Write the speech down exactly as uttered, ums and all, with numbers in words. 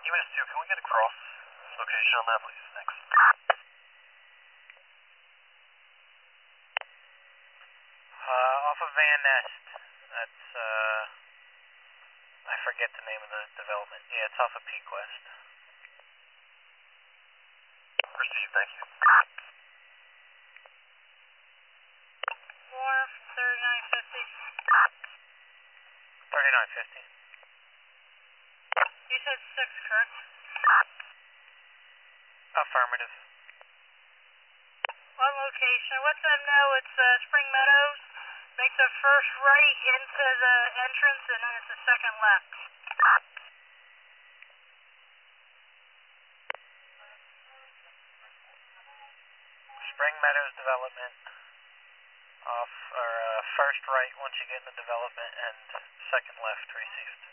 E M S two, can we get a cross location on that, please? Thanks. Uh, off of Van Nest. That's, uh, I forget the name of the development. Yeah, it's off of Peak West. Received, thank you. Warm, thirty-nine fifty. thirty-nine fifty. You said six, correct? Affirmative. On location, let them know it's uh, Spring Meadows. Make the first right into the entrance and then it's the second left. Spring Meadows development. Off, or uh, first right once you get in the development and second left, received.